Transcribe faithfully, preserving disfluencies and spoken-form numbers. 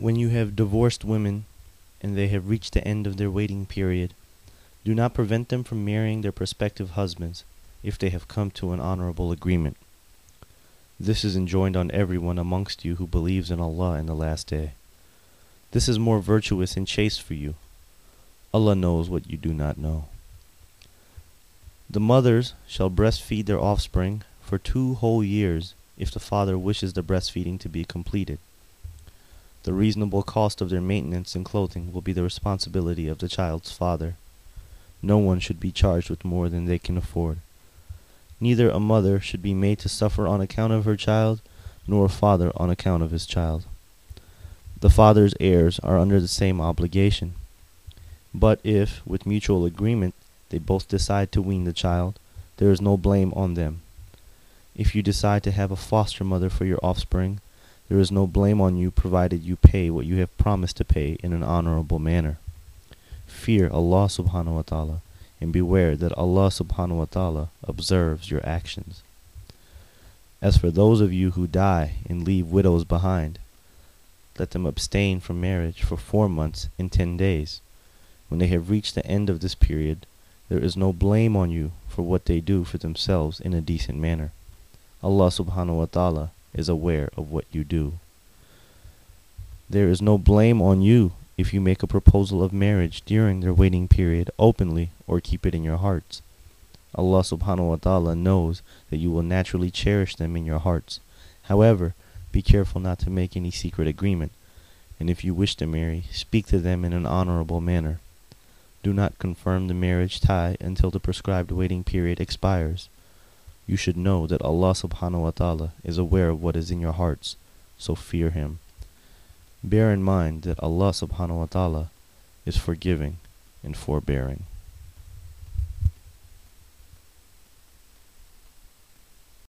When you have divorced women and they have reached the end of their waiting period, do not prevent them from marrying their prospective husbands if they have come to an honorable agreement. This is enjoined on everyone amongst you who believes in Allah and the Last Day. This is more virtuous and chaste for you. Allah knows what you do not know. The mothers shall breastfeed their offspring for two whole years if the father wishes the breastfeeding to be completed. The reasonable cost of their maintenance and clothing will be the responsibility of the child's father. No one should be charged with more than they can afford. Neither a mother should be made to suffer on account of her child, nor a father on account of his child. The father's heirs are under the same obligation. But if, with mutual agreement, they both decide to wean the child, there is no blame on them. If you decide to have a foster mother for your offspring, there is no blame on you provided you pay what you have promised to pay in an honorable manner. Fear Allah subhanahu wa ta'ala, and beware that Allah subhanahu wa ta'ala observes your actions. As for those of you who die and leave widows behind, let them abstain from marriage for four months and ten days. When they have reached the end of this period, there is no blame on you for what they do for themselves in a decent manner. Allah subhanahu wa ta'ala is aware of what you do. There is no blame on you if you make a proposal of marriage during their waiting period openly or keep it in your hearts. Allah subhanahu wa ta'ala knows that you will naturally cherish them in your hearts. However, be careful not to make any secret agreement, and if you wish to marry, speak to them in an honorable manner. Do not confirm the marriage tie until the prescribed waiting period expires. You should know that Allah subhanahu wa ta'ala is aware of what is in your hearts, so fear Him. Bear in mind that Allah subhanahu wa ta'ala is forgiving and forbearing.